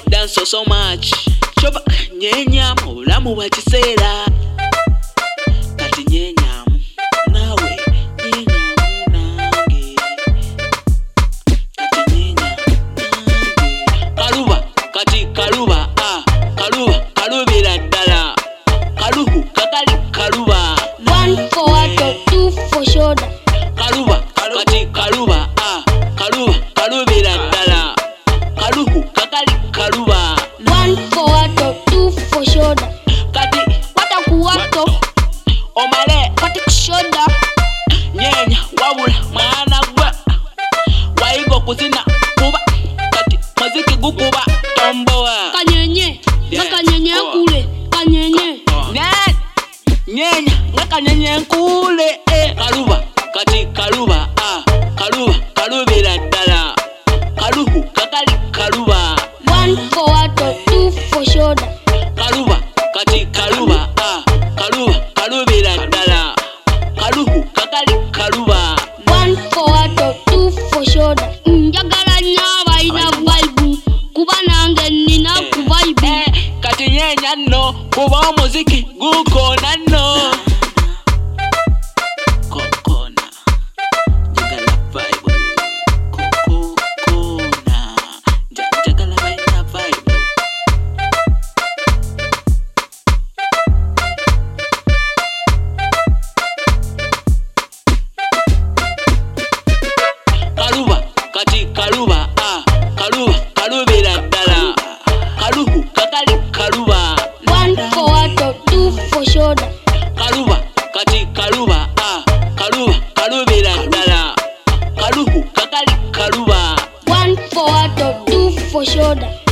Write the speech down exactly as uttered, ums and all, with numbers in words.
dance so, so much. Choba nyenya mulamu wa kisera. Kati nyenya nawe nyenya nange. Kati nyenya nange. Kaluba kati kaluba ah kaluba kalubira dala. Kaluhu kakali kaluba. One for water, two for shoulder. Kaluba kati kaluba ah kaluba kalubira dala. Kaluhu kakali kaluba. One for water, two for shoulder. Kati Wata kuwato, omale kati shoulder. nyenya wabula mwana gwa waigo kuzina kuba kati maziki gukuba tomboa Kanyenye, kanyenye kule, kanyenye. Nye- nyenya ngakanyenye nkule eh. Kaluba kati kaluba ah kaluba kalubira dala. Kaluhu kakali kaluba. One for water, two for shoulder. Kaluba kati kaluba ah kaluba kalubira dala. Kaluhu kakali kaluba. One for water, two for shoulder. Njagala nyaba ina vibe. Kuba nange nina ku vibe. Eh, kati nyenya no kuba omuziki gukona no. Kokona njagala vibe. Kokona njagala baina vibe. Kaluba kati kaluba ah kaluba kalubira dala. Kaluhu kakali kaluba. One for water, two for shoulder. Kaluba kati kaluba ah kaluba kalubira dala. Kaluhu kakali kaluba. One for water, two for shoulder.